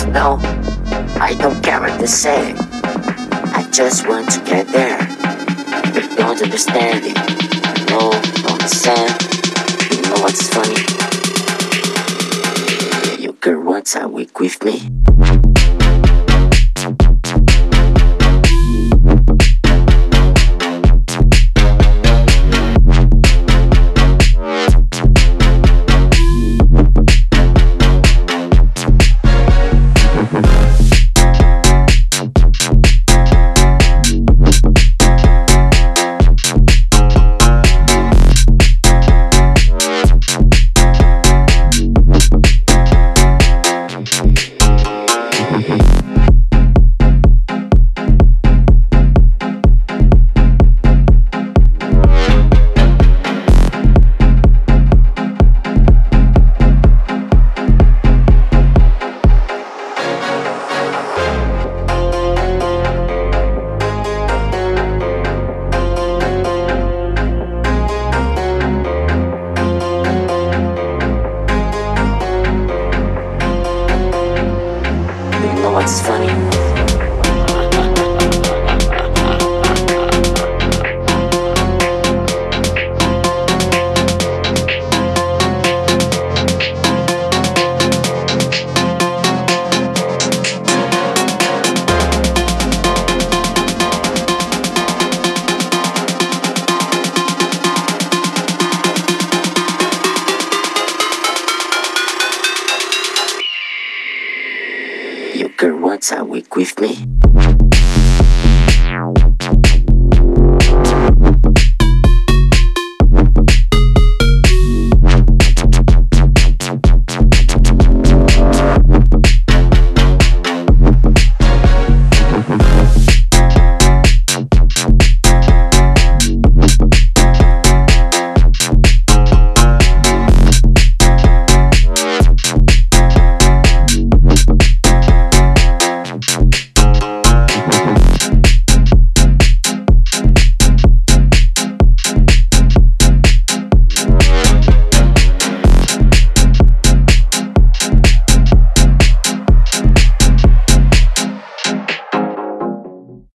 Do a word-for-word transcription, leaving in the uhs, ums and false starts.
No, I don't care what they say. I just want to get there. You don't understand it. No, don't understand. You know what's funny? Yeah, you girl wants a week with me. You know what's funny? You girl wants a week with me.